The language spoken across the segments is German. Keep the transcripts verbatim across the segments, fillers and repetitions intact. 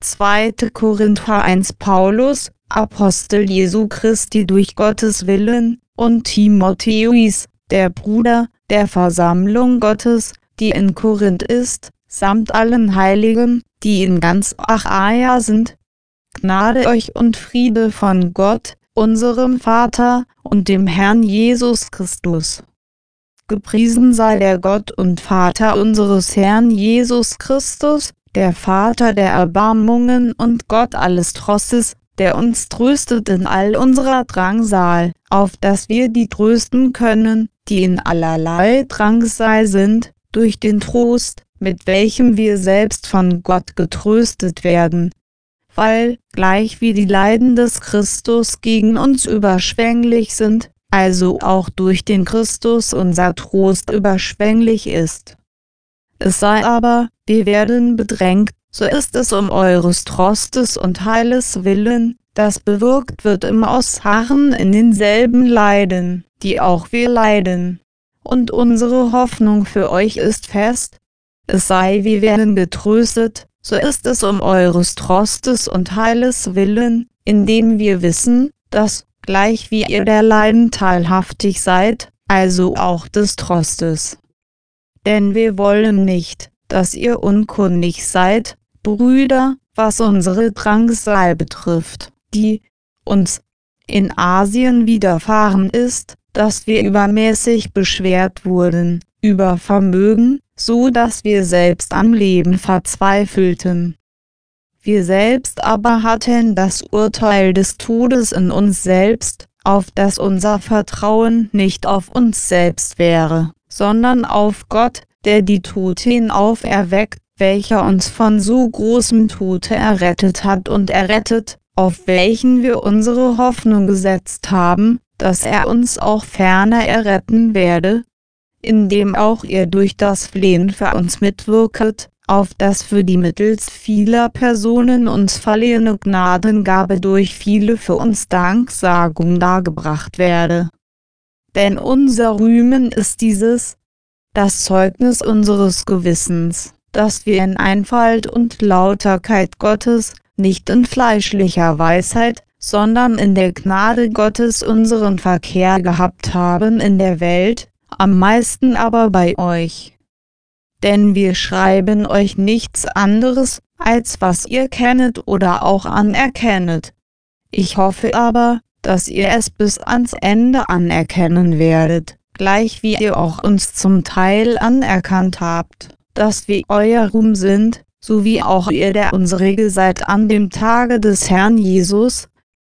zweiter Korinther eins Paulus, Apostel Jesu Christi durch Gottes Willen, und Timotheus, der Bruder, der Versammlung Gottes, die in Korinth ist, samt allen Heiligen, die in ganz Achaia sind. Gnade euch und Friede von Gott, unserem Vater, und dem Herrn Jesus Christus. Gepriesen sei der Gott und Vater unseres Herrn Jesus Christus, der Vater der Erbarmungen und Gott alles Trostes, der uns tröstet in all unserer Drangsal, auf dass wir die trösten können, die in allerlei Drangsal sind, durch den Trost, mit welchem wir selbst von Gott getröstet werden. Weil, gleich wie die Leiden des Christus gegen uns überschwänglich sind, also auch durch den Christus unser Trost überschwänglich ist. Es sei aber, wir werden bedrängt, so ist es um eures Trostes und Heiles willen, das bewirkt wird im Ausharren in denselben Leiden, die auch wir leiden. Und unsere Hoffnung für euch ist fest. Es sei, wir werden getröstet, so ist es um eures Trostes und Heiles willen, indem wir wissen, dass, gleich wie ihr der Leiden teilhaftig seid, also auch des Trostes. Denn wir wollen nicht, dass ihr unkundig seid, Brüder, was unsere Drangsal betrifft, die uns in Asien widerfahren ist, dass wir übermäßig beschwert wurden, über Vermögen, so dass wir selbst am Leben verzweifelten. Wir selbst aber hatten das Urteil des Todes in uns selbst, auf dass unser Vertrauen nicht auf uns selbst wäre, sondern auf Gott, der die Toten auferweckt, welcher uns von so großem Tode errettet hat und errettet, auf welchen wir unsere Hoffnung gesetzt haben, dass er uns auch ferner erretten werde, indem auch ihr durch das Flehen für uns mitwirket, auf dass für die mittels vieler Personen uns verliehene Gnadengabe durch viele für uns Danksagung dargebracht werde. Denn unser Rühmen ist dieses, das Zeugnis unseres Gewissens, dass wir in Einfalt und Lauterkeit Gottes, nicht in fleischlicher Weisheit, sondern in der Gnade Gottes unseren Verkehr gehabt haben in der Welt, am meisten aber bei euch. Denn wir schreiben euch nichts anderes, als was ihr kennet oder auch anerkennet. Ich hoffe aber, dass ihr es bis ans Ende anerkennen werdet, gleich wie ihr auch uns zum Teil anerkannt habt, dass wir euer Ruhm sind, so wie auch ihr der unsrige seid an dem Tage des Herrn Jesus.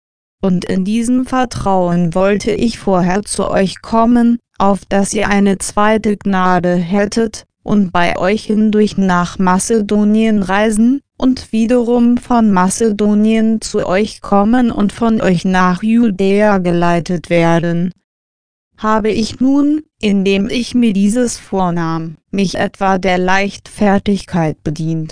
Und in diesem Vertrauen wollte ich vorher zu euch kommen, auf dass ihr eine zweite Gnade hättet, und bei euch hindurch nach Mazedonien reisen, und wiederum von Mazedonien zu euch kommen und von euch nach Judäa geleitet werden. Habe ich nun, indem ich mir dieses vornahm, mich etwa der Leichtfertigkeit bedient?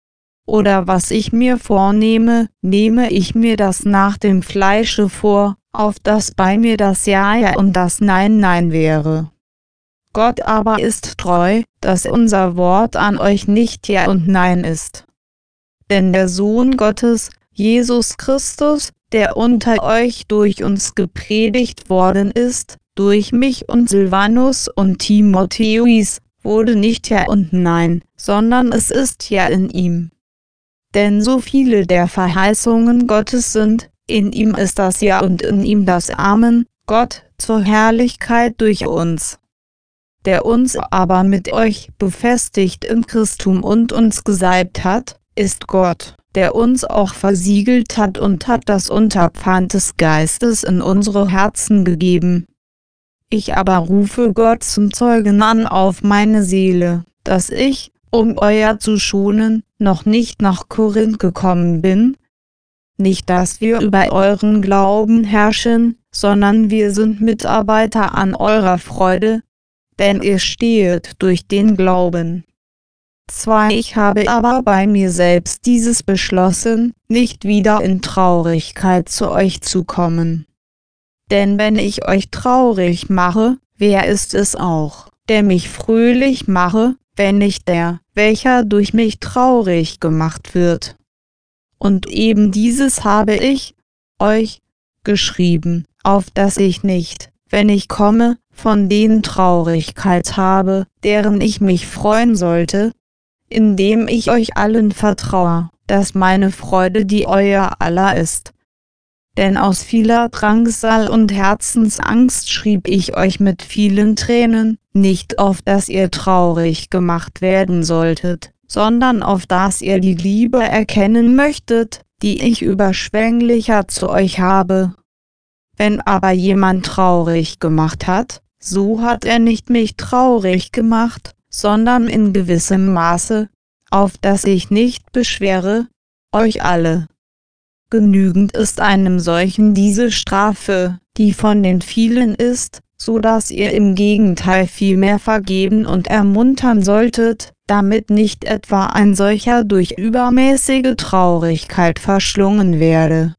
Oder was ich mir vornehme, nehme ich mir das nach dem Fleische vor, auf dass bei mir das Ja Ja und das Nein Nein wäre. Gott aber ist treu, dass unser Wort an euch nicht Ja und Nein ist. Denn der Sohn Gottes, Jesus Christus, der unter euch durch uns gepredigt worden ist, durch mich und Silvanus und Timotheus, wurde nicht Ja und Nein, sondern es ist Ja in ihm. Denn so viele der Verheißungen Gottes sind, in ihm ist das Ja und in ihm das Amen, Gott zur Herrlichkeit durch uns. Der uns aber mit euch befestigt im Christum und uns gesalbt hat, ist Gott, der uns auch versiegelt hat und hat das Unterpfand des Geistes in unsere Herzen gegeben. Ich aber rufe Gott zum Zeugen an auf meine Seele, dass ich, um euer zu schonen, noch nicht nach Korinth gekommen bin. Nicht, dass wir über euren Glauben herrschen, sondern wir sind Mitarbeiter an eurer Freude, denn ihr stehet durch den Glauben. Zwei Ich habe aber bei mir selbst dieses beschlossen, nicht wieder in Traurigkeit zu euch zu kommen. Denn wenn ich euch traurig mache, wer ist es auch, der mich fröhlich mache, wenn nicht der, welcher durch mich traurig gemacht wird? Und eben dieses habe ich euch geschrieben, auf dass ich nicht, wenn ich komme, von denen Traurigkeit habe, deren ich mich freuen sollte, indem ich euch allen vertraue, dass meine Freude die euer aller ist. Denn aus vieler Drangsal und Herzensangst schrieb ich euch mit vielen Tränen, nicht auf dass ihr traurig gemacht werden solltet, sondern auf dass ihr die Liebe erkennen möchtet, die ich überschwänglicher zu euch habe. Wenn aber jemand traurig gemacht hat, so hat er nicht mich traurig gemacht, sondern in gewissem Maße, auf dass ich nicht beschwere, euch alle. Genügend ist einem solchen diese Strafe, die von den vielen ist, so dass ihr im Gegenteil viel mehr vergeben und ermuntern solltet, damit nicht etwa ein solcher durch übermäßige Traurigkeit verschlungen werde.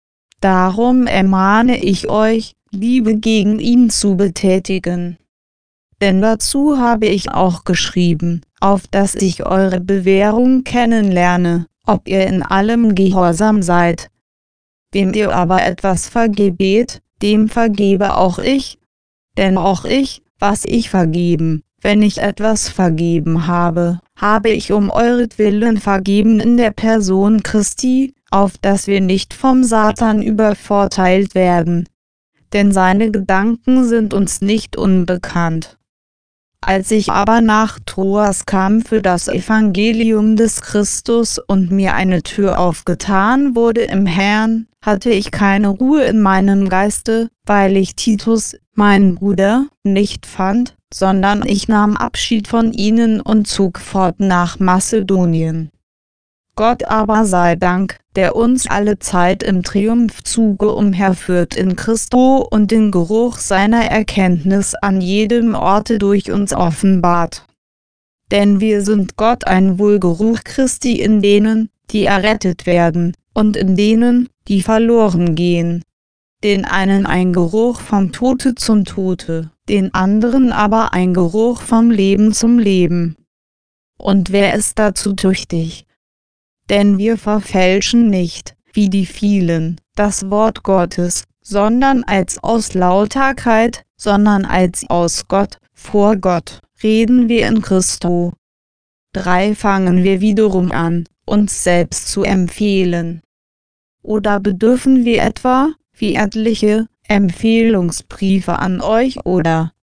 Darum ermahne ich euch, Liebe gegen ihn zu betätigen. Denn dazu habe ich auch geschrieben, auf dass ich eure Bewährung kennenlerne, ob ihr in allem gehorsam seid. Wem ihr aber etwas vergebet, dem vergebe auch ich, denn auch ich, was ich vergeben, wenn ich etwas vergeben habe, habe ich um euretwillen vergeben in der Person Christi, auf dass wir nicht vom Satan übervorteilt werden. Denn seine Gedanken sind uns nicht unbekannt. Als ich aber nach Troas kam für das Evangelium des Christus und mir eine Tür aufgetan wurde im Herrn, hatte ich keine Ruhe in meinem Geiste, weil ich Titus, meinen Bruder, nicht fand, sondern ich nahm Abschied von ihnen und zog fort nach Mazedonien. Gott aber sei Dank, der uns alle Zeit im Triumphzuge umherführt in Christo und den Geruch seiner Erkenntnis an jedem Orte durch uns offenbart. Denn wir sind Gott ein Wohlgeruch Christi in denen, die errettet werden, und in denen, die verloren gehen. Den einen ein Geruch vom Tode zum Tode, den anderen aber ein Geruch vom Leben zum Leben. Und wer ist dazu tüchtig? Denn wir verfälschen nicht, wie die vielen, das Wort Gottes, sondern als aus Lauterkeit, sondern als aus Gott, vor Gott, reden wir in Christo. Drei fangen wir wiederum an, uns selbst zu empfehlen. Oder bedürfen wir etwa, wie etliche, Empfehlungsbriefe an euch oder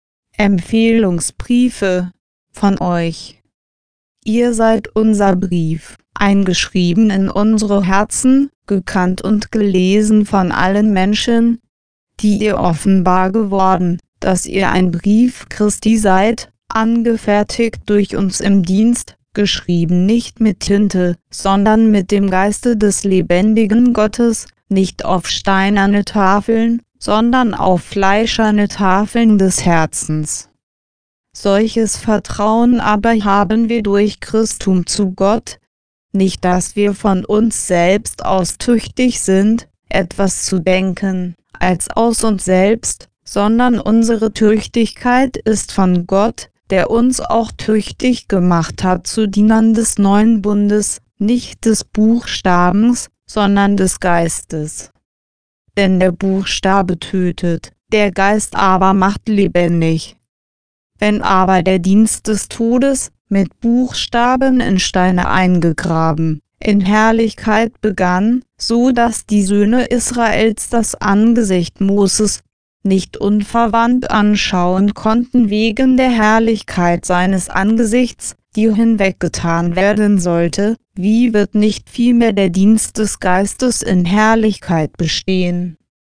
Empfehlungsbriefe von euch? Ihr seid unser Brief, eingeschrieben in unsere Herzen, gekannt und gelesen von allen Menschen, die ihr offenbar geworden, dass ihr ein Brief Christi seid, angefertigt durch uns im Dienst, geschrieben nicht mit Tinte, sondern mit dem Geiste des lebendigen Gottes, nicht auf steinerne Tafeln, sondern auf fleischerne Tafeln des Herzens. Solches Vertrauen aber haben wir durch Christum zu Gott, nicht dass wir von uns selbst aus tüchtig sind, etwas zu denken, als aus uns selbst, sondern unsere Tüchtigkeit ist von Gott, der uns auch tüchtig gemacht hat zu Dienern des neuen Bundes, nicht des Buchstabens, sondern des Geistes. Denn der Buchstabe tötet, der Geist aber macht lebendig. Wenn aber der Dienst des Todes, mit Buchstaben in Steine eingegraben, in Herrlichkeit begann, so dass die Söhne Israels das Angesicht Moses nicht unverwandt anschauen konnten wegen der Herrlichkeit seines Angesichts, die hinweggetan werden sollte, wie wird nicht vielmehr der Dienst des Geistes in Herrlichkeit bestehen?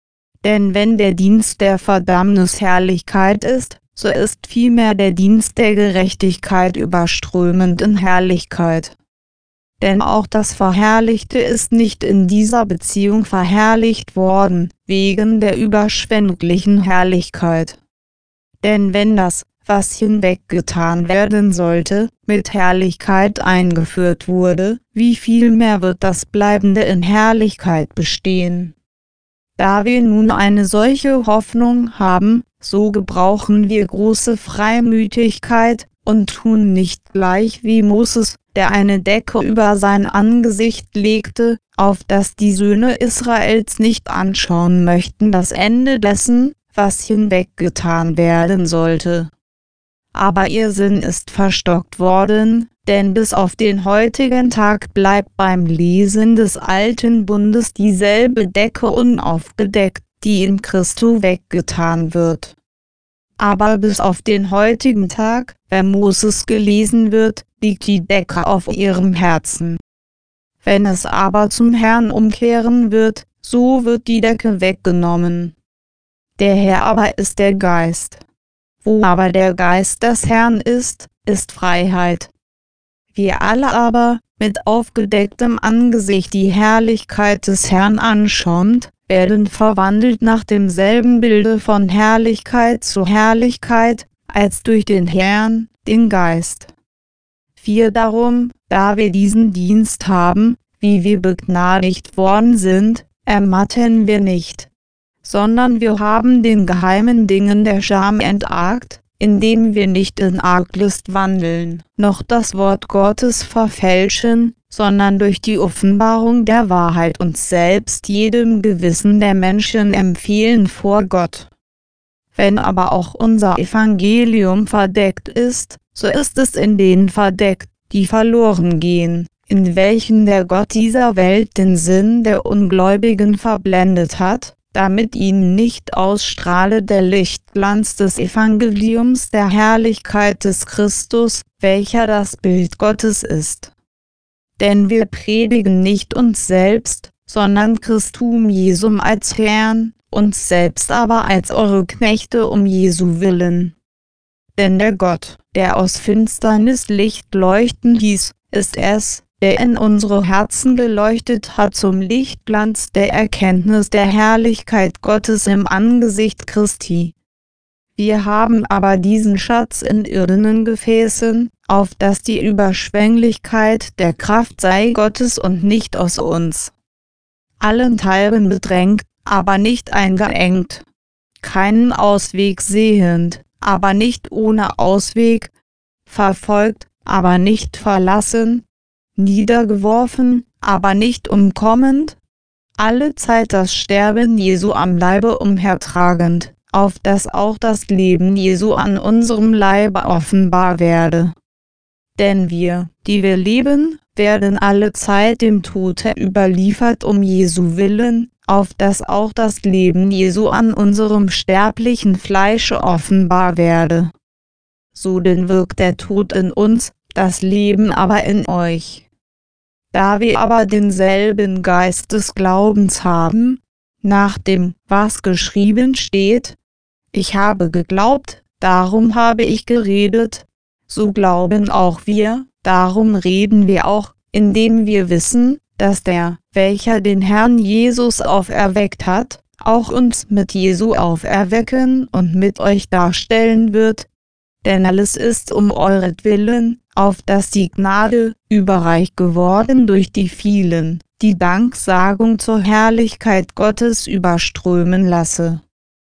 Denn wenn der Dienst der Verdammnis Herrlichkeit ist, so ist vielmehr der Dienst der Gerechtigkeit überströmend in Herrlichkeit. Denn auch das Verherrlichte ist nicht in dieser Beziehung verherrlicht worden, wegen der überschwänglichen Herrlichkeit. Denn wenn das, was hinweggetan werden sollte, mit Herrlichkeit eingeführt wurde, wie viel mehr wird das Bleibende in Herrlichkeit bestehen? Da wir nun eine solche Hoffnung haben, so gebrauchen wir große Freimütigkeit, und tun nicht gleich wie Moses, der eine Decke über sein Angesicht legte, auf dass die Söhne Israels nicht anschauen möchten das Ende dessen, was hinweggetan werden sollte. Aber ihr Sinn ist verstockt worden, denn bis auf den heutigen Tag bleibt beim Lesen des alten Bundes dieselbe Decke unaufgedeckt, die in Christo weggetan wird. Aber bis auf den heutigen Tag, wenn Moses gelesen wird, liegt die Decke auf ihrem Herzen. Wenn es aber zum Herrn umkehren wird, so wird die Decke weggenommen. Der Herr aber ist der Geist. Wo aber der Geist des Herrn ist, ist Freiheit. Wir alle aber, mit aufgedecktem Angesicht die Herrlichkeit des Herrn anschauend, werden verwandelt nach demselben Bilde von Herrlichkeit zu Herrlichkeit, als durch den Herrn, den Geist. Wir darum, da wir diesen Dienst haben, wie wir begnadigt worden sind, ermatten wir nicht, sondern wir haben den geheimen Dingen der Scham entargt, indem wir nicht in Arglist wandeln, noch das Wort Gottes verfälschen, sondern durch die Offenbarung der Wahrheit uns selbst jedem Gewissen der Menschen empfehlen vor Gott. Wenn aber auch unser Evangelium verdeckt ist, so ist es in denen verdeckt, die verloren gehen, in welchen der Gott dieser Welt den Sinn der Ungläubigen verblendet hat, damit ihnen nicht ausstrahle der Lichtglanz des Evangeliums der Herrlichkeit des Christus, welcher das Bild Gottes ist. Denn wir predigen nicht uns selbst, sondern Christum Jesum als Herrn, uns selbst aber als eure Knechte um Jesu willen. Denn der Gott, der aus Finsternis Licht leuchten hieß, ist es, der in unsere Herzen geleuchtet hat zum Lichtglanz der Erkenntnis der Herrlichkeit Gottes im Angesicht Christi. Wir haben aber diesen Schatz in irdenen Gefäßen, auf dass die Überschwänglichkeit der Kraft sei Gottes und nicht aus uns. Allenthalben bedrängt, aber nicht eingeengt, keinen Ausweg sehend, aber nicht ohne Ausweg, verfolgt, aber nicht verlassen, niedergeworfen, aber nicht umkommend, allezeit das Sterben Jesu am Leibe umhertragend, auf dass auch das Leben Jesu an unserem Leibe offenbar werde. Denn wir, die wir leben, werden allezeit dem Tode überliefert um Jesu willen, auf dass auch das Leben Jesu an unserem sterblichen Fleische offenbar werde. So denn wirkt der Tod in uns, das Leben aber in euch. Da wir aber denselben Geist des Glaubens haben, nach dem, was geschrieben steht, ich habe geglaubt, darum habe ich geredet, so glauben auch wir, darum reden wir auch, indem wir wissen, dass der, welcher den Herrn Jesus auferweckt hat, auch uns mit Jesu auferwecken und mit euch darstellen wird, denn alles ist um euretwillen, auf dass die Gnade, überreich geworden durch die vielen, die Danksagung zur Herrlichkeit Gottes überströmen lasse.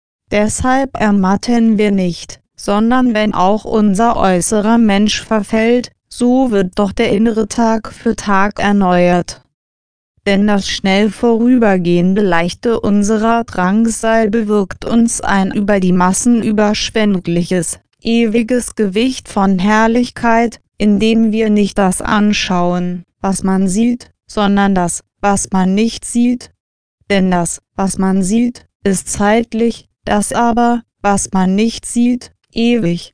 Deshalb ermatten wir nicht, sondern wenn auch unser äußerer Mensch verfällt, so wird doch der innere Tag für Tag erneuert. Denn das schnell vorübergehende Leichte unserer Drangsal bewirkt uns ein über die Massen überschwängliches, ewiges Gewicht von Herrlichkeit, indem wir nicht das anschauen, was man sieht, sondern das, was man nicht sieht. Denn das, was man sieht, ist zeitlich, das aber, was man nicht sieht, ewig.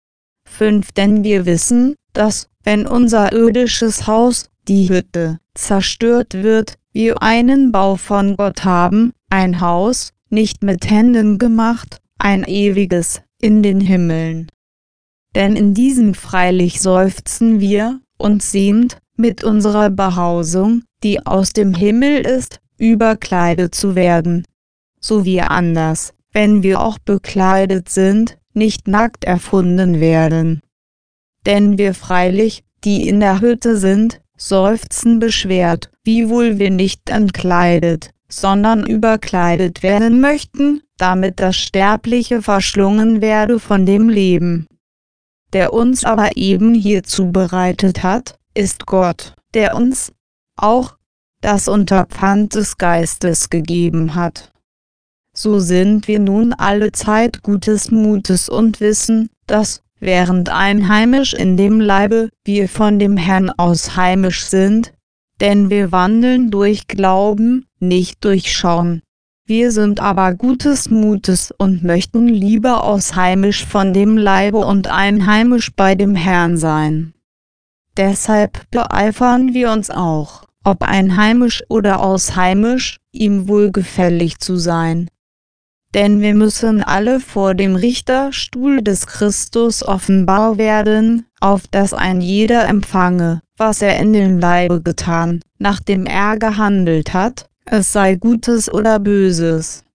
fünf Denn wir wissen, dass, wenn unser irdisches Haus, die Hütte, zerstört wird, wir einen Bau von Gott haben, ein Haus, nicht mit Händen gemacht, ein ewiges, in den Himmeln. Denn in diesem freilich seufzen wir, und sehend, mit unserer Behausung, die aus dem Himmel ist, überkleidet zu werden. So wir anders, wenn wir auch bekleidet sind, nicht nackt erfunden werden. Denn wir freilich, die in der Hütte sind, seufzen beschwert, wiewohl wir nicht entkleidet, sondern überkleidet werden möchten, damit das Sterbliche verschlungen werde von dem Leben, der uns aber eben hierzu bereitet hat, ist Gott, der uns auch das Unterpfand des Geistes gegeben hat. So sind wir nun alle Zeit gutes Mutes und wissen, dass, während einheimisch in dem Leibe, wir von dem Herrn aus heimisch sind, denn wir wandeln durch Glauben, nicht durch Schauen. Wir sind aber gutes Mutes und möchten lieber ausheimisch von dem Leibe und einheimisch bei dem Herrn sein. Deshalb beeifern wir uns auch, ob einheimisch oder ausheimisch, ihm wohlgefällig zu sein. Denn wir müssen alle vor dem Richterstuhl des Christus offenbar werden, auf dass ein jeder empfange, was er in dem Leibe getan, nachdem er gehandelt hat, es sei Gutes oder Böses.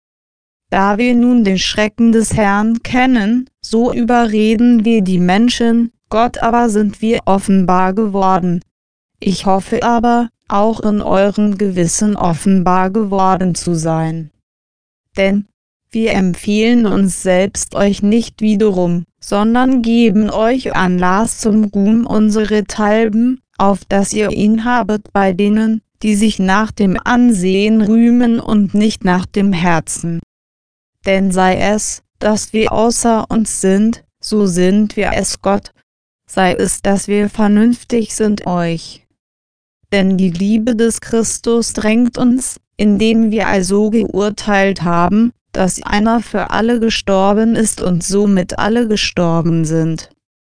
Da wir nun den Schrecken des Herrn kennen, so überreden wir die Menschen, Gott aber sind wir offenbar geworden. Ich hoffe aber, auch in euren Gewissen offenbar geworden zu sein. Denn wir empfehlen uns selbst euch nicht wiederum, sondern geben euch Anlass zum Ruhm unserethalben, auf dass ihr ihn habet bei denen, die sich nach dem Ansehen rühmen und nicht nach dem Herzen. Denn sei es, dass wir außer uns sind, so sind wir es Gott, sei es, dass wir vernünftig sind euch. Denn die Liebe des Christus drängt uns, indem wir also geurteilt haben, dass einer für alle gestorben ist und somit alle gestorben sind.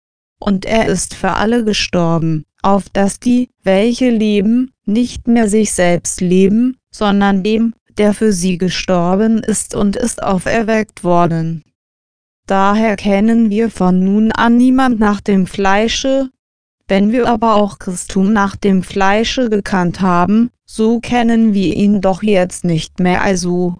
Und er ist für alle gestorben, auf dass die, welche leben, nicht mehr sich selbst leben, sondern dem, der für sie gestorben ist und ist auferweckt worden. Daher kennen wir von nun an niemand nach dem Fleische. Wenn wir aber auch Christum nach dem Fleische gekannt haben, so kennen wir ihn doch jetzt nicht mehr also.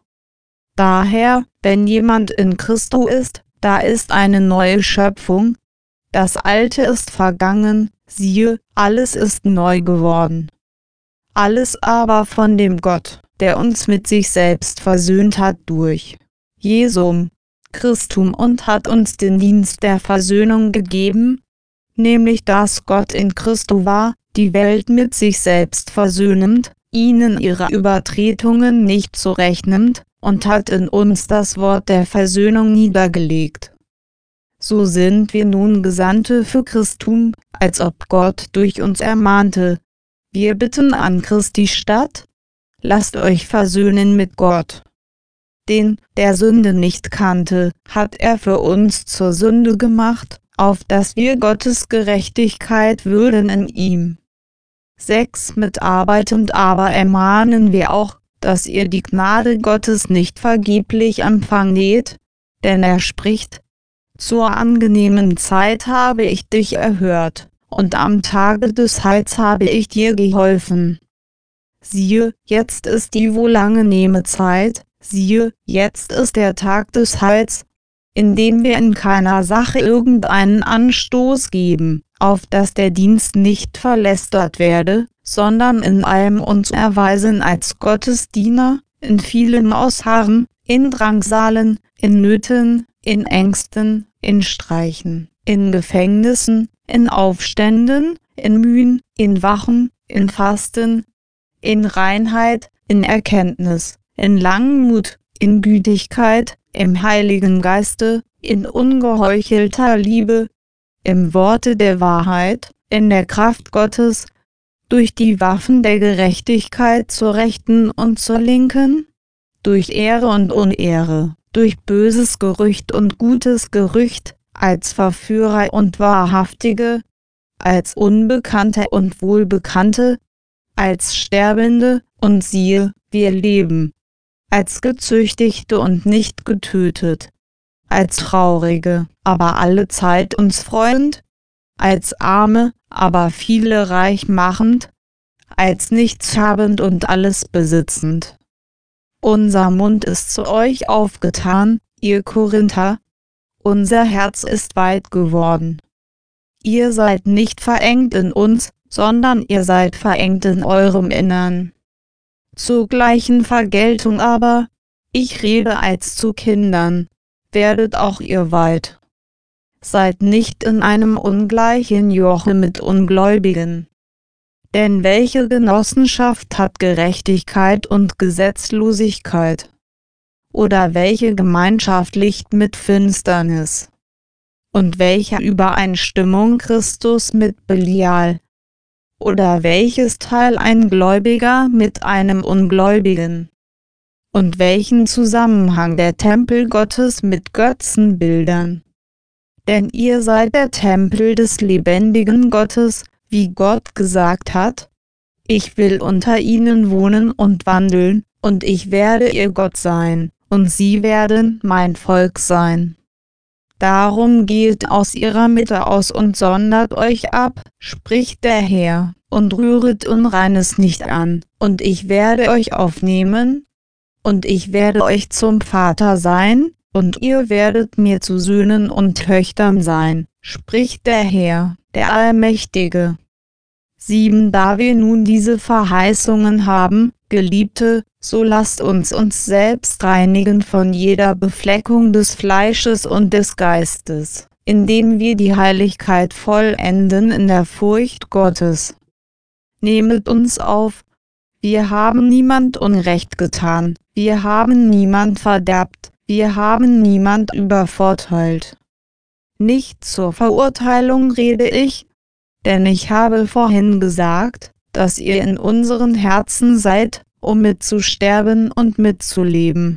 Daher, wenn jemand in Christo ist, da ist eine neue Schöpfung. Das Alte ist vergangen, siehe, alles ist neu geworden. Alles aber von dem Gott, der uns mit sich selbst versöhnt hat durch Jesum Christum und hat uns den Dienst der Versöhnung gegeben, nämlich dass Gott in Christo war, die Welt mit sich selbst versöhnend, ihnen ihre Übertretungen nicht zurechnend, und hat in uns das Wort der Versöhnung niedergelegt. So sind wir nun Gesandte für Christum, als ob Gott durch uns ermahnte. Wir bitten an Christi statt, lasst euch versöhnen mit Gott. Den, der Sünde nicht kannte, hat er für uns zur Sünde gemacht, auf dass wir Gottes Gerechtigkeit würden in ihm. sechs Mitarbeitend aber ermahnen wir auch, dass ihr die Gnade Gottes nicht vergeblich empfanget, denn er spricht, zur angenehmen Zeit habe ich dich erhört, und am Tage des Heils habe ich dir geholfen. Siehe, jetzt ist die wohlangenehme Zeit, siehe, jetzt ist der Tag des Heils, in dem wir in keiner Sache irgendeinen Anstoß geben, auf dass der Dienst nicht verlästert werde, sondern in allem uns erweisen als Gottes Diener, in vielem Ausharren, in Drangsalen, in Nöten, in Ängsten, in Streichen, in Gefängnissen, in Aufständen, in Mühen, in Wachen, in Fasten, in Reinheit, in Erkenntnis, in Langmut, in Gütigkeit, im Heiligen Geiste, in ungeheuchelter Liebe, im Worte der Wahrheit, in der Kraft Gottes, durch die Waffen der Gerechtigkeit zur Rechten und zur Linken, durch Ehre und Unehre, durch böses Gerücht und gutes Gerücht, als Verführer und Wahrhaftige, als Unbekannte und Wohlbekannte, als Sterbende, und siehe, wir leben, als Gezüchtigte und nicht getötet, als Traurige, aber alle Zeit uns freuend, als Arme, aber viele reich machend, als nichts habend und alles besitzend. Unser Mund ist zu euch aufgetan, ihr Korinther, unser Herz ist weit geworden. Ihr seid nicht verengt in uns, sondern ihr seid verengt in eurem Innern. Zur gleichen Vergeltung aber, ich rede als zu Kindern, werdet auch ihr weit. Seid nicht in einem ungleichen Joche mit Ungläubigen. Denn welche Genossenschaft hat Gerechtigkeit und Gesetzlosigkeit? Oder welche Gemeinschaft Licht mit Finsternis? Und welche Übereinstimmung Christus mit Belial? Oder welches Teil ein Gläubiger mit einem Ungläubigen? Und welchen Zusammenhang der Tempel Gottes mit Götzenbildern? Denn ihr seid der Tempel des lebendigen Gottes, wie Gott gesagt hat: Ich will unter ihnen wohnen und wandeln, und ich werde ihr Gott sein, und sie werden mein Volk sein. Darum geht aus ihrer Mitte aus und sondert euch ab, spricht der Herr, und rühret Unreines nicht an, und ich werde euch aufnehmen, und ich werde euch zum Vater sein, und ihr werdet mir zu Söhnen und Töchtern sein, spricht der Herr, der Allmächtige. sieben Da wir nun diese Verheißungen haben, Geliebte, so lasst uns uns selbst reinigen von jeder Befleckung des Fleisches und des Geistes, indem wir die Heiligkeit vollenden in der Furcht Gottes. Nehmet uns auf, wir haben niemand Unrecht getan, wir haben niemand verderbt, wir haben niemand übervorteilt. Nicht zur Verurteilung rede ich, denn ich habe vorhin gesagt, dass ihr in unseren Herzen seid, um mitzusterben und mitzuleben.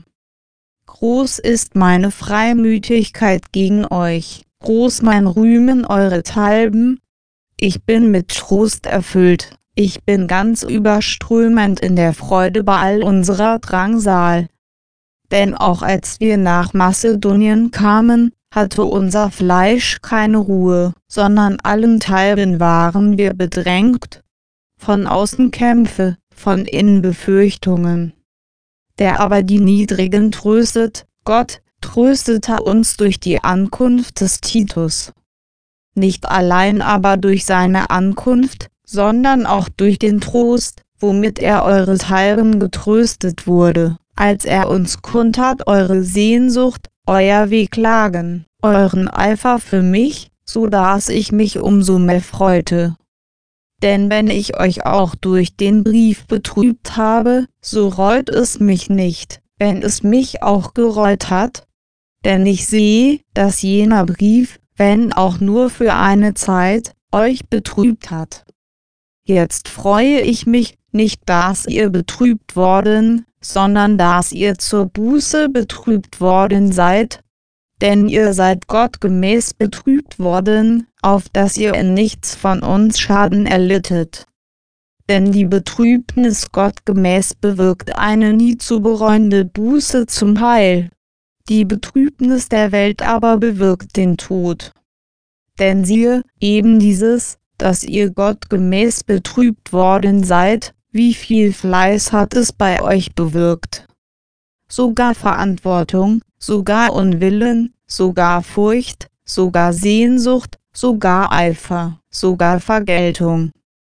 Groß ist meine Freimütigkeit gegen euch, groß mein Rühmen eurethalben. Ich bin mit Trost erfüllt, ich bin ganz überströmend in der Freude bei all unserer Drangsal. Denn auch als wir nach Mazedonien kamen, hatte unser Fleisch keine Ruhe, sondern allenthalben waren wir bedrängt, von außen Kämpfe, von innen Befürchtungen. Der aber die Niedrigen tröstet, Gott, tröstete uns durch die Ankunft des Titus. Nicht allein aber durch seine Ankunft, sondern auch durch den Trost, womit er eurethalben getröstet wurde, als er uns kundtat eure Sehnsucht, euer Wehklagen, euren Eifer für mich, so dass ich mich umso mehr freute. Denn wenn ich euch auch durch den Brief betrübt habe, so reut es mich nicht, wenn es mich auch gereut hat. Denn ich sehe, dass jener Brief, wenn auch nur für eine Zeit, euch betrübt hat. Jetzt freue ich mich, nicht dass ihr betrübt worden, sondern dass ihr zur Buße betrübt worden seid. Denn ihr seid gottgemäß betrübt worden, auf dass ihr in nichts von uns Schaden erlittet. Denn die Betrübnis gottgemäß bewirkt eine nie zu bereuende Buße zum Heil. Die Betrübnis der Welt aber bewirkt den Tod. Denn siehe, eben dieses, dass ihr gottgemäß betrübt worden seid, wie viel Fleiß hat es bei euch bewirkt. Sogar Verantwortung, sogar Unwillen, sogar Furcht, sogar Sehnsucht, sogar Eifer, sogar Vergeltung.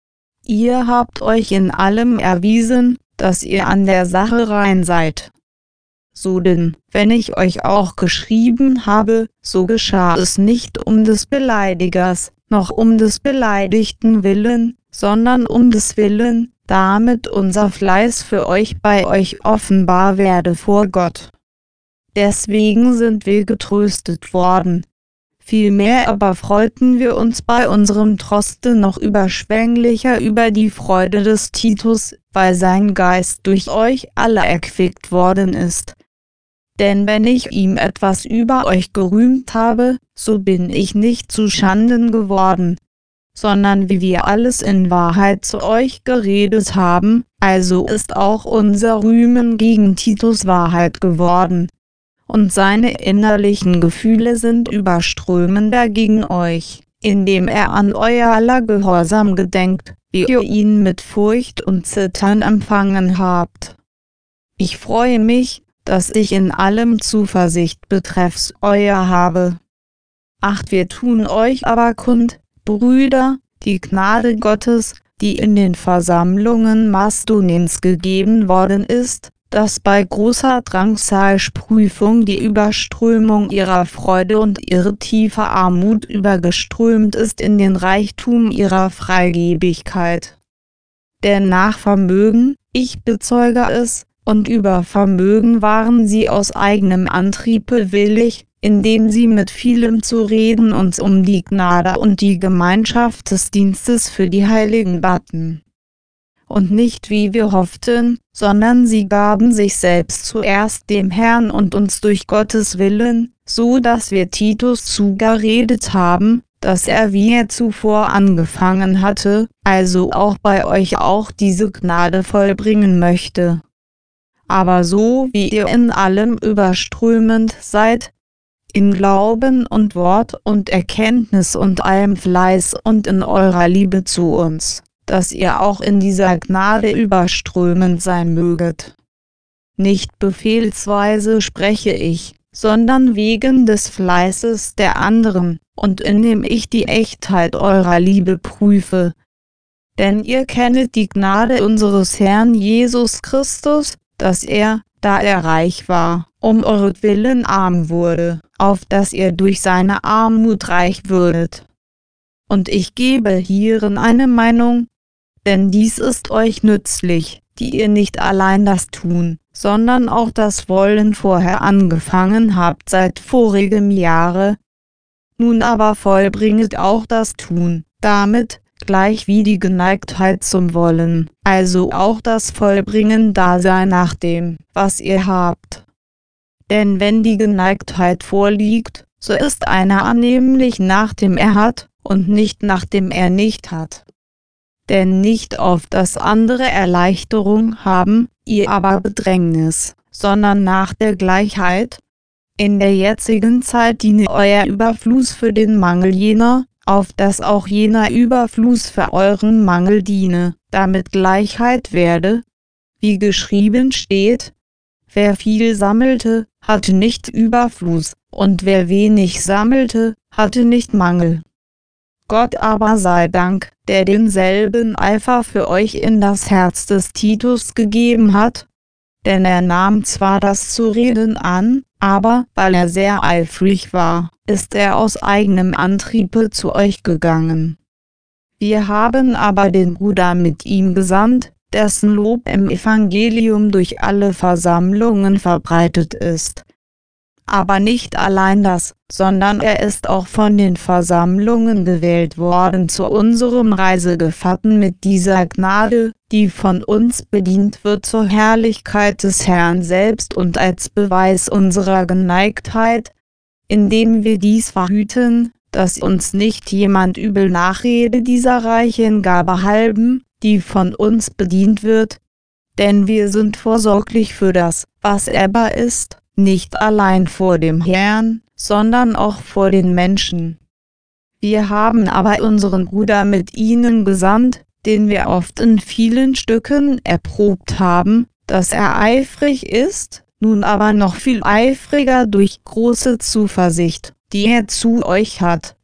Ihr habt euch in allem erwiesen, dass ihr an der Sache rein seid. So denn, wenn ich euch auch geschrieben habe, so geschah es nicht um des Beleidigers, noch um des Beleidigten willen, sondern um des Willen, damit unser Fleiß für euch bei euch offenbar werde vor Gott. Deswegen sind wir getröstet worden. Vielmehr aber freuten wir uns bei unserem Troste noch überschwänglicher über die Freude des Titus, weil sein Geist durch euch alle erquickt worden ist. Denn wenn ich ihm etwas über euch gerühmt habe, so bin ich nicht zu Schanden geworden, sondern wie wir alles in Wahrheit zu euch geredet haben, also ist auch unser Rühmen gegen Titus Wahrheit geworden. Und seine innerlichen Gefühle sind überströmender gegen euch, indem er an euer aller Gehorsam gedenkt, wie ihr ihn mit Furcht und Zittern empfangen habt. Ich freue mich, dass ich in allem Zuversicht betreffs euer habe. Ach, wir tun euch aber kund, Brüder, die Gnade Gottes, die in den Versammlungen Mazedoniens gegeben worden ist, dass bei großer Drangsalprüfung die Überströmung ihrer Freude und ihre tiefe Armut übergeströmt ist in den Reichtum ihrer Freigebigkeit. denn nach Vermögen, ich bezeuge es, und über Vermögen waren sie aus eigenem Antriebe willig, indem sie mit vielem zu reden uns um die Gnade und die Gemeinschaft des Dienstes für die Heiligen baten. Und nicht wie wir hofften, sondern sie gaben sich selbst zuerst dem Herrn und uns durch Gottes Willen, so dass wir Titus zugeredet haben, dass er wie er zuvor angefangen hatte, also auch bei euch auch diese Gnade vollbringen möchte. Aber so wie ihr in allem überströmend seid, in Glauben und Wort und Erkenntnis und allem Fleiß und in eurer Liebe zu uns, dass ihr auch in dieser Gnade überströmend sein möget. Nicht befehlsweise spreche ich, sondern wegen des Fleißes der anderen, und indem ich die Echtheit eurer Liebe prüfe. Denn ihr kennet die Gnade unseres Herrn Jesus Christus, dass er, da er reich war, um euretwillen arm wurde, auf dass ihr durch seine Armut reich würdet. Und ich gebe hierin eine Meinung, denn dies ist euch nützlich, die ihr nicht allein das Tun, sondern auch das Wollen vorher angefangen habt seit vorigem Jahre. Nun aber vollbringet auch das Tun, damit, gleich wie die Geneigtheit zum Wollen, also auch das Vollbringen da sei nach dem, was ihr habt. Denn wenn die Geneigtheit vorliegt, so ist einer annehmlich nach dem er hat, und nicht nach dem er nicht hat. Denn nicht auf das andere Erleichterung haben, ihr aber Bedrängnis, sondern nach der Gleichheit. In der jetzigen Zeit diene euer Überfluss für den Mangel jener, auf dass auch jener Überfluss für euren Mangel diene, damit Gleichheit werde, wie geschrieben steht, wer viel sammelte, hatte nicht Überfluss, und wer wenig sammelte, hatte nicht Mangel. Gott aber sei Dank, der denselben Eifer für euch in das Herz des Titus gegeben hat, denn er nahm zwar das zu reden an, aber weil er sehr eifrig war, ist er aus eigenem Antriebe zu euch gegangen. Wir haben aber den Bruder mit ihm gesandt, dessen Lob im Evangelium durch alle Versammlungen verbreitet ist. Aber nicht allein das, sondern er ist auch von den Versammlungen gewählt worden zu unserem Reisegefahrten mit dieser Gnade, die von uns bedient wird zur Herrlichkeit des Herrn selbst und als Beweis unserer Geneigtheit, indem wir dies verhüten, dass uns nicht jemand übel nachrede dieser reichen Gabe halben, die von uns bedient wird, denn wir sind vorsorglich für das, was erbbar ist, nicht allein vor dem Herrn, sondern auch vor den Menschen. Wir haben aber unseren Bruder mit ihnen gesandt, den wir oft in vielen Stücken erprobt haben, dass er eifrig ist, nun aber noch viel eifriger durch große Zuversicht, die er zu euch hat.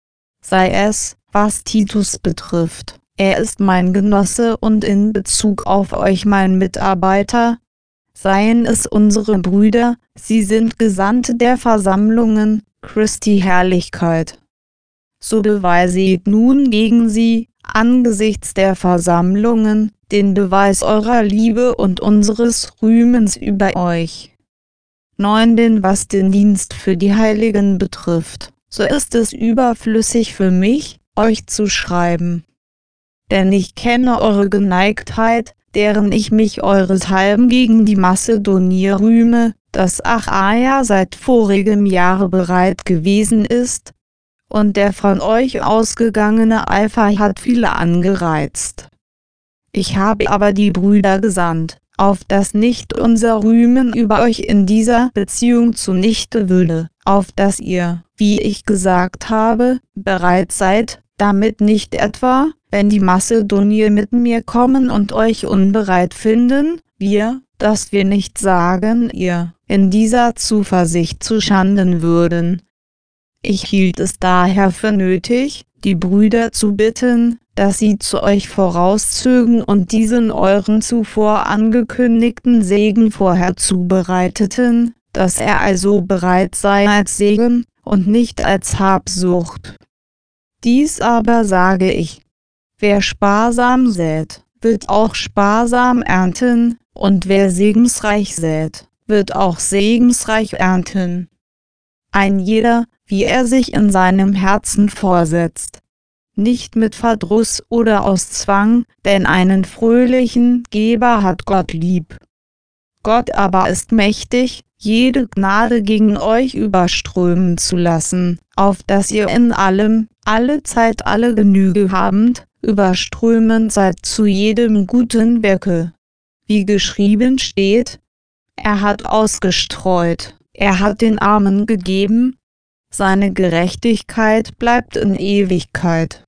Sei es, was Titus betrifft, er ist mein Genosse und in Bezug auf euch mein Mitarbeiter, seien es unsere Brüder, sie sind Gesandte der Versammlungen, Christi Herrlichkeit. So beweiset nun gegen sie, angesichts der Versammlungen, den Beweis eurer Liebe und unseres Rühmens über euch. neun Denn was den Dienst für die Heiligen betrifft, so ist es überflüssig für mich, euch zu schreiben. Denn ich kenne eure Geneigtheit, deren ich mich eurethalben gegen die Mazedonier rühme, dass Achaia seit vorigem Jahre bereit gewesen ist, und der von euch ausgegangene Eifer hat viele angereizt. Ich habe aber die Brüder gesandt, auf dass nicht unser Rühmen über euch in dieser Beziehung zunichte würde, auf dass ihr, wie ich gesagt habe, bereit seid, damit nicht etwa, wenn die Mazedonier mit mir kommen und euch unbereit finden, wir, dass wir nicht sagen, ihr, in dieser Zuversicht zu schanden würden. Ich hielt es daher für nötig, die Brüder zu bitten, dass sie zu euch vorauszögen und diesen euren zuvor angekündigten Segen vorher zubereiteten, dass er also bereit sei als Segen, und nicht als Habsucht. Dies aber sage ich: Wer sparsam sät, wird auch sparsam ernten, und wer segensreich sät, wird auch segensreich ernten. Ein jeder, wie er sich in seinem Herzen vorsetzt, nicht mit Verdruss oder aus Zwang, denn einen fröhlichen Geber hat Gott lieb. Gott aber ist mächtig, jede Gnade gegen euch überströmen zu lassen, auf dass ihr in allem, alle Zeit alle Genüge habend, überströmend seid zu jedem guten Werke. Wie geschrieben steht: Er hat ausgestreut, er hat den Armen gegeben, seine Gerechtigkeit bleibt in Ewigkeit.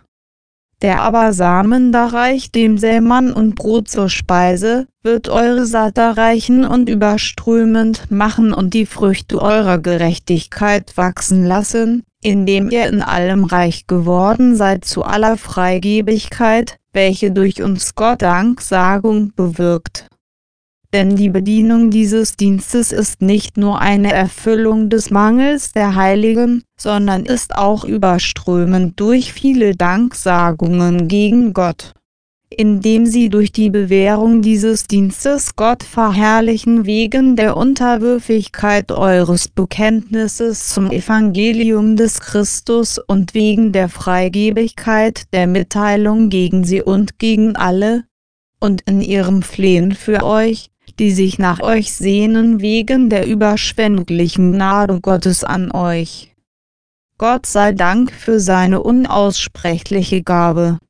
Der aber Samen darreicht dem Sämann und Brot zur Speise, wird eure Saat erreichen und überströmend machen und die Früchte eurer Gerechtigkeit wachsen lassen, indem ihr in allem reich geworden seid zu aller Freigebigkeit, welche durch uns Gott Danksagung bewirkt. Denn die Bedienung dieses Dienstes ist nicht nur eine Erfüllung des Mangels der Heiligen, sondern ist auch überströmend durch viele Danksagungen gegen Gott, indem sie durch die Bewährung dieses Dienstes Gott verherrlichen wegen der Unterwürfigkeit eures Bekenntnisses zum Evangelium des Christus und wegen der Freigebigkeit der Mitteilung gegen sie und gegen alle, und in ihrem Flehen für euch, die sich nach euch sehnen wegen der überschwänglichen Gnade Gottes an euch. Gott sei Dank für seine unaussprechliche Gabe.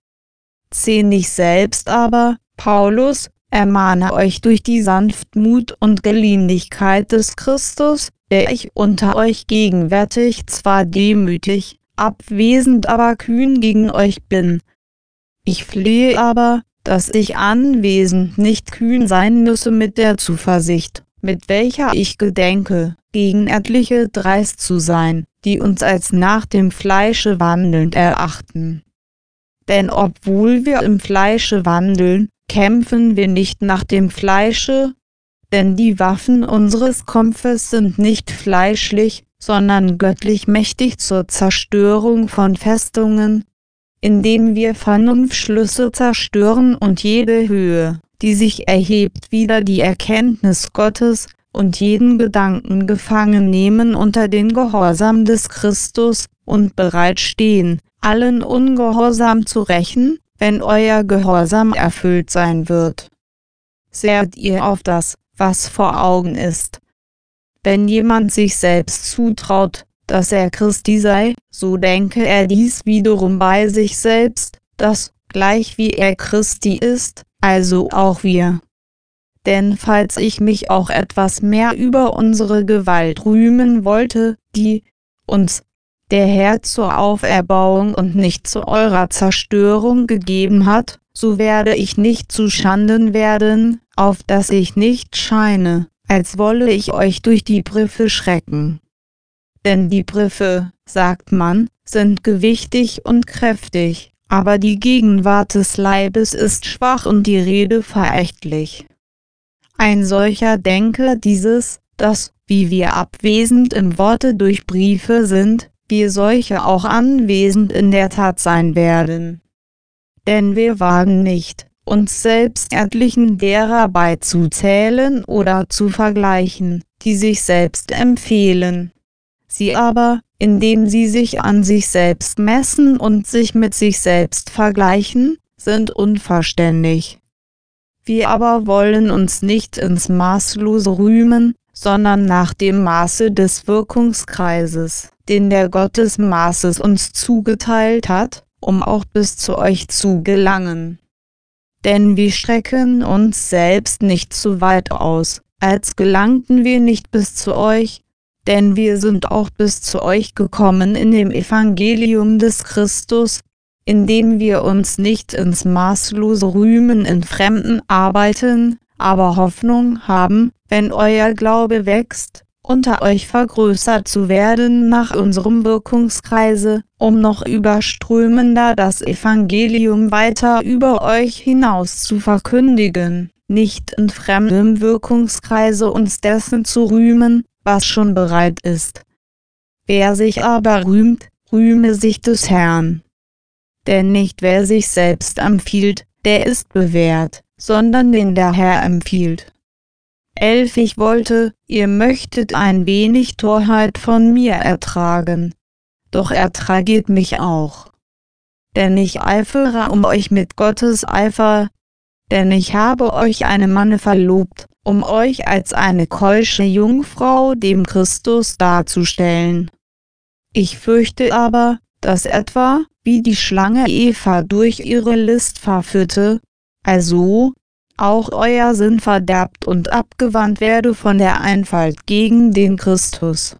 zehn Ich selbst aber, Paulus, ermahne euch durch die Sanftmut und Geliehnigkeit des Christus, der ich unter euch gegenwärtig zwar demütig, abwesend aber kühn gegen euch bin. Ich flehe aber, dass ich anwesend nicht kühn sein müsse mit der Zuversicht, mit welcher ich gedenke, gegen etliche dreist zu sein, die uns als nach dem Fleische wandelnd erachten. Denn obwohl wir im Fleische wandeln, kämpfen wir nicht nach dem Fleische, denn die Waffen unseres Kampfes sind nicht fleischlich, sondern göttlich mächtig zur Zerstörung von Festungen, indem wir Vernunftschlüsse zerstören und jede Höhe, die sich erhebt wider die Erkenntnis Gottes, und jeden Gedanken gefangen nehmen unter den Gehorsam des Christus, und bereit stehen, allen Ungehorsam zu rächen, wenn euer Gehorsam erfüllt sein wird. Seht ihr auf das, was vor Augen ist. Wenn jemand sich selbst zutraut, dass er Christi sei, so denke er dies wiederum bei sich selbst, dass, gleich wie er Christi ist, also auch wir. Denn falls ich mich auch etwas mehr über unsere Gewalt rühmen wollte, die uns der Herr zur Auferbauung und nicht zu eurer Zerstörung gegeben hat, so werde ich nicht zu Schanden werden, auf dass ich nicht scheine, als wolle ich euch durch die Briefe schrecken. Denn die Briefe, sagt man, sind gewichtig und kräftig, aber die Gegenwart des Leibes ist schwach und die Rede verächtlich. Ein solcher denke dieses, dass, wie wir abwesend im Worte durch Briefe sind, wir solche auch anwesend in der Tat sein werden. Denn wir wagen nicht, uns selbst etlichen derer beizuzählen oder zu vergleichen, die sich selbst empfehlen. Sie aber, indem sie sich an sich selbst messen und sich mit sich selbst vergleichen, sind unverständig. Wir aber wollen uns nicht ins Maßlose rühmen, sondern nach dem Maße des Wirkungskreises, den der Gott des Maßes uns zugeteilt hat, um auch bis zu euch zu gelangen. Denn wir strecken uns selbst nicht zu weit aus, als gelangten wir nicht bis zu euch, denn wir sind auch bis zu euch gekommen in dem Evangelium des Christus, indem wir uns nicht ins Maßlose rühmen in fremden Arbeiten, aber Hoffnung haben, wenn euer Glaube wächst, unter euch vergrößert zu werden nach unserem Wirkungskreise, um noch überströmender das Evangelium weiter über euch hinaus zu verkündigen, nicht in fremdem Wirkungskreise uns dessen zu rühmen, was schon bereit ist. Wer sich aber rühmt, rühme sich des Herrn. Denn nicht wer sich selbst empfiehlt, der ist bewährt, sondern den der Herr empfiehlt. elf Ich wollte, ihr möchtet ein wenig Torheit von mir ertragen. Doch ertraget mich auch. Denn ich eifere um euch mit Gottes Eifer, denn ich habe euch einem Manne verlobt, um euch als eine keusche Jungfrau dem Christus darzustellen. Ich fürchte aber, dass etwa, wie die Schlange Eva durch ihre List verführte, also auch euer Sinn verderbt und abgewandt werde von der Einfalt gegen den Christus.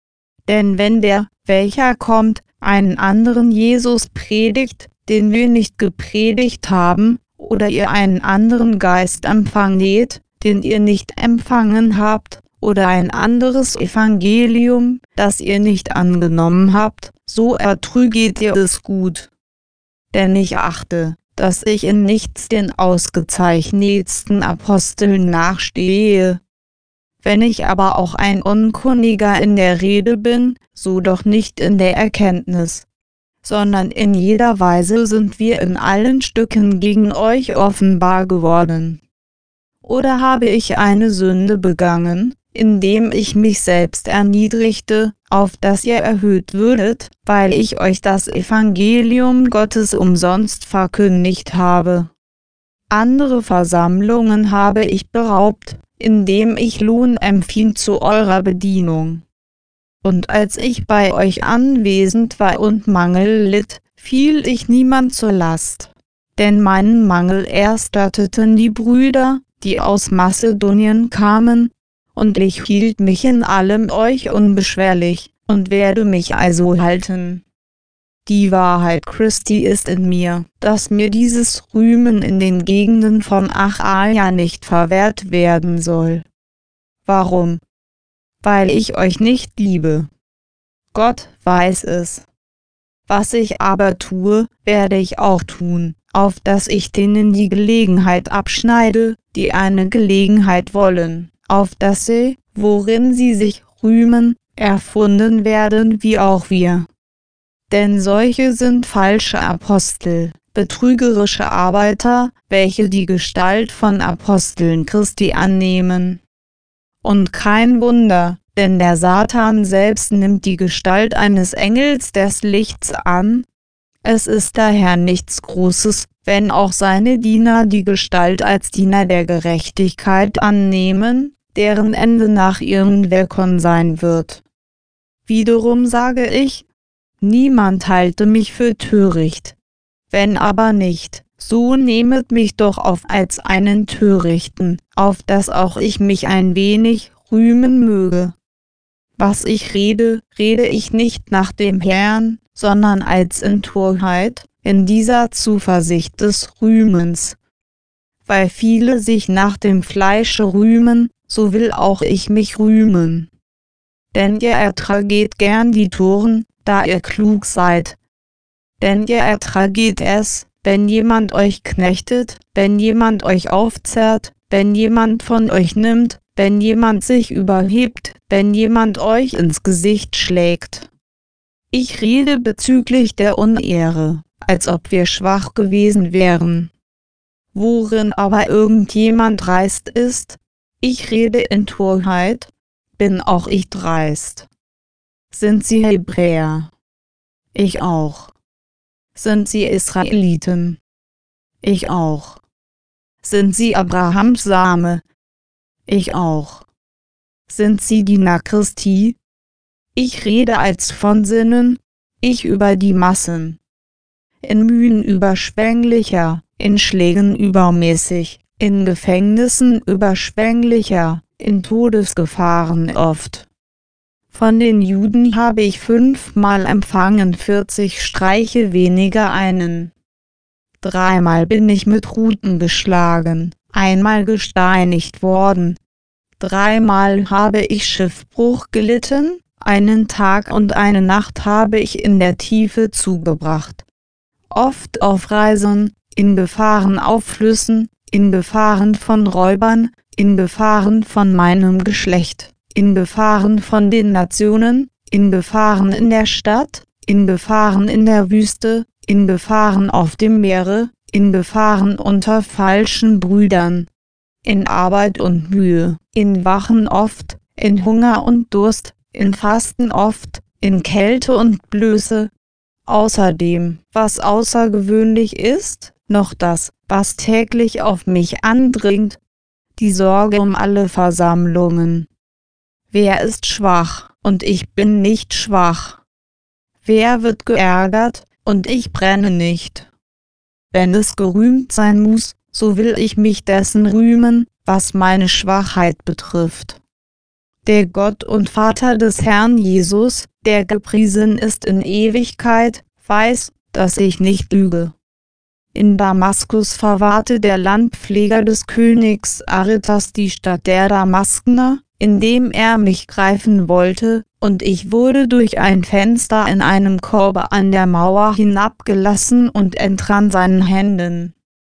Denn wenn der, welcher kommt, einen anderen Jesus predigt, den wir nicht gepredigt haben, oder ihr einen anderen Geist empfanget, den ihr nicht empfangen habt, oder ein anderes Evangelium, das ihr nicht angenommen habt, so ertrüget ihr es gut. Denn ich achte, dass ich in nichts den ausgezeichnetsten Aposteln nachstehe. Wenn ich aber auch ein Unkundiger in der Rede bin, so doch nicht in der Erkenntnis, sondern in jeder Weise sind wir in allen Stücken gegen euch offenbar geworden. Oder habe ich eine Sünde begangen, indem ich mich selbst erniedrigte, auf dass ihr erhöht würdet, weil ich euch das Evangelium Gottes umsonst verkündigt habe? Andere Versammlungen habe ich beraubt, indem ich Lohn empfing zu eurer Bedienung. Und als ich bei euch anwesend war und Mangel litt, fiel ich niemand zur Last. Denn meinen Mangel erstatteten die Brüder, die aus Mazedonien kamen, und ich hielt mich in allem euch unbeschwerlich, und werde mich also halten. Die Wahrheit Christi ist in mir, dass mir dieses Rühmen in den Gegenden von Achaia nicht verwehrt werden soll. Warum? Weil ich euch nicht liebe. Gott weiß es. Was ich aber tue, werde ich auch tun, auf dass ich denen die Gelegenheit abschneide, die eine Gelegenheit wollen, auf dass sie, worin sie sich rühmen, erfunden werden wie auch wir. Denn solche sind falsche Apostel, betrügerische Arbeiter, welche die Gestalt von Aposteln Christi annehmen. Und kein Wunder, denn der Satan selbst nimmt die Gestalt eines Engels des Lichts an. Es ist daher nichts Großes, wenn auch seine Diener die Gestalt als Diener der Gerechtigkeit annehmen, deren Ende nach ihren Werken sein wird. Wiederum sage ich, niemand halte mich für töricht. Wenn aber nicht, so nehmet mich doch auf als einen Törichten, auf dass auch ich mich ein wenig rühmen möge. Was ich rede, rede ich nicht nach dem Herrn, sondern als in Torheit, in dieser Zuversicht des Rühmens. Weil viele sich nach dem Fleische rühmen, so will auch ich mich rühmen. Denn ihr ertraget gern die Toren, da ihr klug seid. Denn ihr ertraget es, wenn jemand euch knechtet, wenn jemand euch aufzerrt, wenn jemand von euch nimmt, wenn jemand sich überhebt, wenn jemand euch ins Gesicht schlägt. Ich rede bezüglich der Unehre, als ob wir schwach gewesen wären. Worin aber irgendjemand dreist ist, ich rede in Torheit, bin auch ich dreist. Sind sie Hebräer? Ich auch. Sind sie Israeliten? Ich auch. Sind sie Abrahams Same? Ich auch. Sind sie Diener Christi? Ich rede als von Sinnen, ich über die Massen. In Mühen überschwänglicher, in Schlägen übermäßig, in Gefängnissen überschwänglicher, in Todesgefahren oft. Von den Juden habe ich fünfmal empfangen vierzig Streiche weniger einen. Dreimal bin ich mit Ruten geschlagen, einmal gesteinigt worden. Dreimal habe ich Schiffbruch gelitten, einen Tag und eine Nacht habe ich in der Tiefe zugebracht. Oft auf Reisen, in Gefahren auf Flüssen, in Gefahren von Räubern, in Gefahren von meinem Geschlecht, in Gefahren von den Nationen, in Gefahren in der Stadt, in Gefahren in der Wüste, in Gefahren auf dem Meere, in Gefahren unter falschen Brüdern, in Arbeit und Mühe, in Wachen oft, in Hunger und Durst, in Fasten oft, in Kälte und Blöße. Außerdem, was außergewöhnlich ist, noch das, was täglich auf mich andringt, die Sorge um alle Versammlungen. Wer ist schwach, und ich bin nicht schwach? Wer wird geärgert, und ich brenne nicht? Wenn es gerühmt sein muss, so will ich mich dessen rühmen, was meine Schwachheit betrifft. Der Gott und Vater des Herrn Jesus, der gepriesen ist in Ewigkeit, weiß, dass ich nicht lüge. In Damaskus verwahrte der Landpfleger des Königs Aretas die Stadt der Damaskner, indem er mich greifen wollte, und ich wurde durch ein Fenster in einem Korbe an der Mauer hinabgelassen und entrann seinen Händen.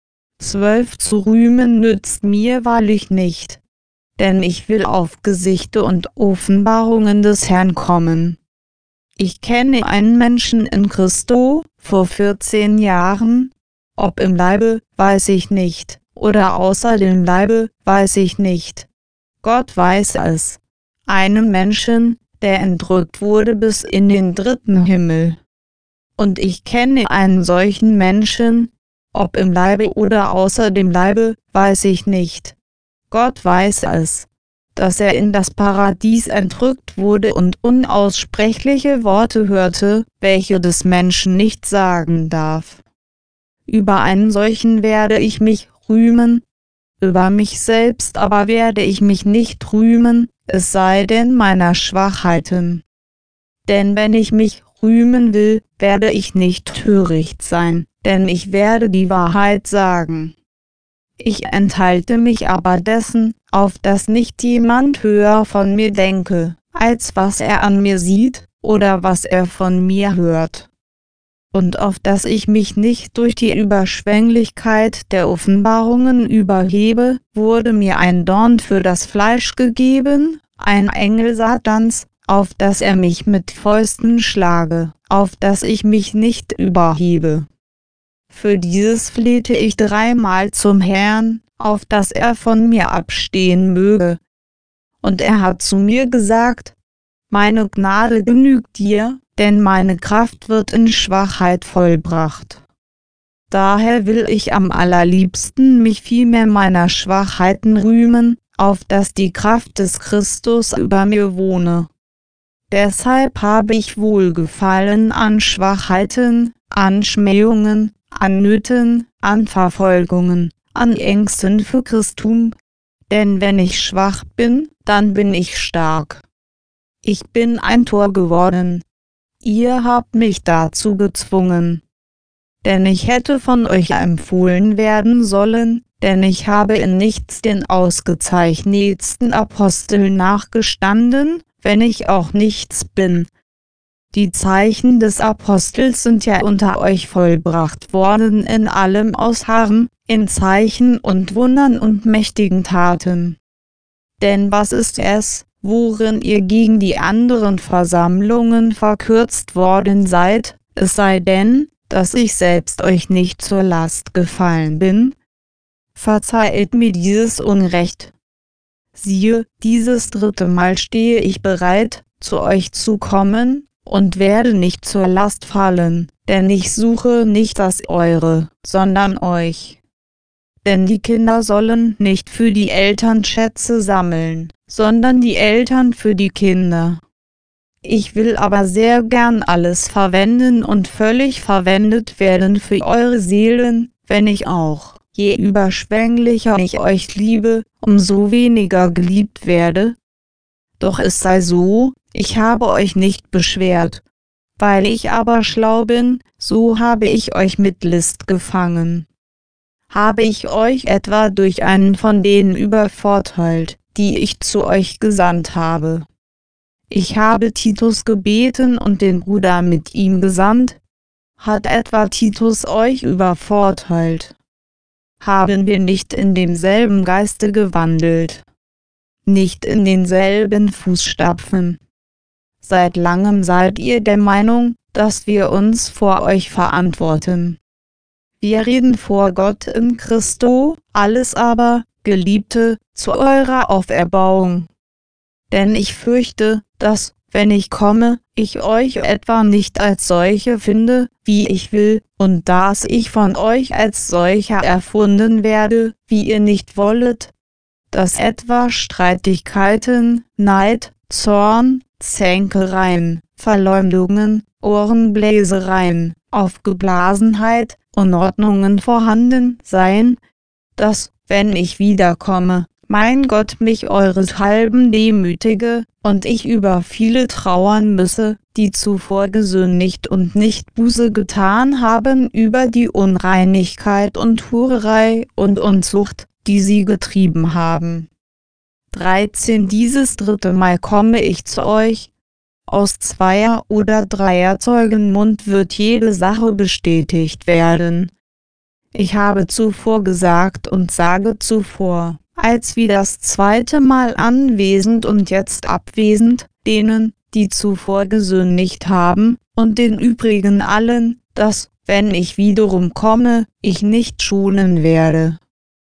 Zwölf zu rühmen nützt mir wahrlich nicht, denn ich will auf Gesichte und Offenbarungen des Herrn kommen. Ich kenne einen Menschen in Christo, vor vierzehn Jahren, ob im Leibe, weiß ich nicht, oder außer dem Leibe, weiß ich nicht. Gott weiß es. Einem Menschen, der entrückt wurde bis in den dritten Himmel. Und ich kenne einen solchen Menschen, ob im Leibe oder außer dem Leibe, weiß ich nicht. Gott weiß es, dass er in das Paradies entrückt wurde und unaussprechliche Worte hörte, welche des Menschen nicht sagen darf. Über einen solchen werde ich mich rühmen, über mich selbst aber werde ich mich nicht rühmen, es sei denn meiner Schwachheiten. Denn wenn ich mich rühmen will, werde ich nicht töricht sein, denn ich werde die Wahrheit sagen. Ich enthalte mich aber dessen, auf dass nicht jemand höher von mir denke, als was er an mir sieht, oder was er von mir hört. Und auf dass ich mich nicht durch die Überschwänglichkeit der Offenbarungen überhebe, wurde mir ein Dorn für das Fleisch gegeben, ein Engel Satans, auf dass er mich mit Fäusten schlage, auf dass ich mich nicht überhebe. Für dieses flehte ich dreimal zum Herrn, auf dass er von mir abstehen möge. Und er hat zu mir gesagt: Meine Gnade genügt dir, denn meine Kraft wird in Schwachheit vollbracht. Daher will ich am allerliebsten mich vielmehr meiner Schwachheiten rühmen, auf dass die Kraft des Christus über mir wohne. Deshalb habe ich Wohlgefallen an Schwachheiten, an Schmähungen, an Nöten, an Verfolgungen, an Ängsten für Christum. Denn wenn ich schwach bin, dann bin ich stark. Ich bin ein Tor geworden. Ihr habt mich dazu gezwungen. Denn ich hätte von euch empfohlen werden sollen, denn ich habe in nichts den ausgezeichnetsten Aposteln nachgestanden, wenn ich auch nichts bin. Die Zeichen des Apostels sind ja unter euch vollbracht worden in allem Ausharren, in Zeichen und Wundern und mächtigen Taten. Denn was ist es, worin ihr gegen die anderen Versammlungen verkürzt worden seid, es sei denn, dass ich selbst euch nicht zur Last gefallen bin? Verzeiht mir dieses Unrecht. Siehe, dieses dritte Mal stehe ich bereit, zu euch zu kommen, und werde nicht zur Last fallen, denn ich suche nicht das Eure, sondern euch. Denn die Kinder sollen nicht für die Eltern Schätze sammeln, sondern die Eltern für die Kinder. Ich will aber sehr gern alles verwenden und völlig verwendet werden für eure Seelen, wenn ich auch, je überschwänglicher ich euch liebe, umso weniger geliebt werde. Doch es sei so, ich habe euch nicht beschwert. Weil ich aber schlau bin, so habe ich euch mit List gefangen. Habe ich euch etwa durch einen von denen übervorteilt, die ich zu euch gesandt habe? Ich habe Titus gebeten und den Bruder mit ihm gesandt. Hat etwa Titus euch übervorteilt? Haben wir nicht in demselben Geiste gewandelt? Nicht in denselben Fußstapfen? Seit langem seid ihr der Meinung, dass wir uns vor euch verantworten. Wir reden vor Gott in Christo, alles aber, Geliebte, zu eurer Auferbauung. Denn ich fürchte, dass, wenn ich komme, ich euch etwa nicht als solche finde, wie ich will, und dass ich von euch als solcher erfunden werde, wie ihr nicht wollet, dass etwa Streitigkeiten, Neid, Zorn, Zänkereien, Verleumdungen, Ohrenbläsereien, Aufgeblasenheit, Unordnungen vorhanden seien, dass, wenn ich wiederkomme, mein Gott mich eurethalben demütige, und ich über viele trauern müsse, die zuvor gesündigt und nicht Buße getan haben über die Unreinigkeit und Hurerei und Unzucht, die sie getrieben haben. dreizehn Dieses dritte Mal komme ich zu euch. Aus Zweier- oder Dreier-Zeugen Mund wird jede Sache bestätigt werden. Ich habe zuvor gesagt und sage zuvor, als wie das zweite Mal anwesend und jetzt abwesend, denen, die zuvor gesündigt haben, und den übrigen allen, dass, wenn ich wiederum komme, ich nicht schonen werde.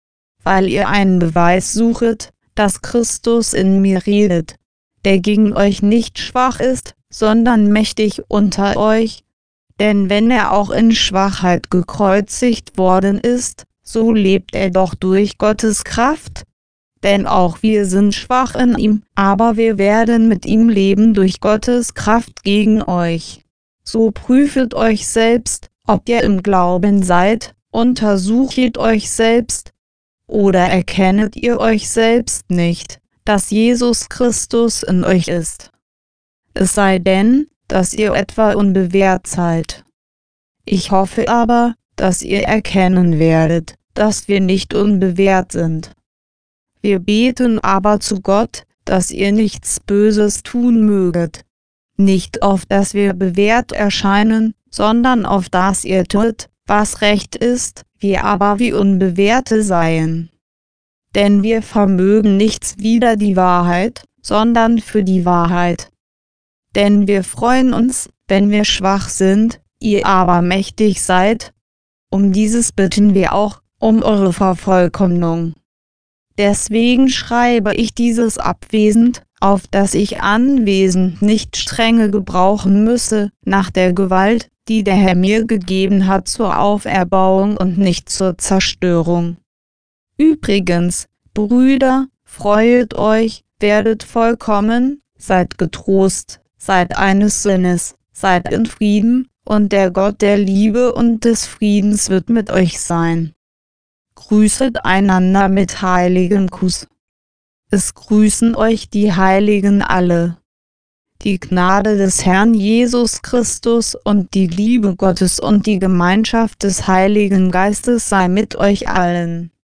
Weil ihr einen Beweis suchet, dass Christus in mir redet, der gegen euch nicht schwach ist, sondern mächtig unter euch. Denn wenn er auch in Schwachheit gekreuzigt worden ist, so lebt er doch durch Gottes Kraft. Denn auch wir sind schwach in ihm, aber wir werden mit ihm leben durch Gottes Kraft gegen euch. So prüfet euch selbst, ob ihr im Glauben seid, untersuchet euch selbst. Oder erkennet ihr euch selbst nicht, dass Jesus Christus in euch ist? Es sei denn, dass ihr etwa unbewährt seid. Ich hoffe aber, dass ihr erkennen werdet, dass wir nicht unbewährt sind. Wir beten aber zu Gott, dass ihr nichts Böses tun möget. Nicht auf dass wir bewährt erscheinen, sondern auf dass ihr tut, was recht ist, wir aber wie Unbewährte seien. Denn wir vermögen nichts wider die Wahrheit, sondern für die Wahrheit. Denn wir freuen uns, wenn wir schwach sind, ihr aber mächtig seid. Um dieses bitten wir auch, um eure Vervollkommnung. Deswegen schreibe ich dieses abwesend, auf dass ich anwesend nicht strenge gebrauchen müsse, nach der Gewalt, die der Herr mir gegeben hat zur Auferbauung und nicht zur Zerstörung. Übrigens, Brüder, freuet euch, werdet vollkommen, seid getrost, seid eines Sinnes, seid in Frieden, und der Gott der Liebe und des Friedens wird mit euch sein. Grüßet einander mit heiligem Kuss. Es grüßen euch die Heiligen alle. Die Gnade des Herrn Jesus Christus und die Liebe Gottes und die Gemeinschaft des Heiligen Geistes sei mit euch allen.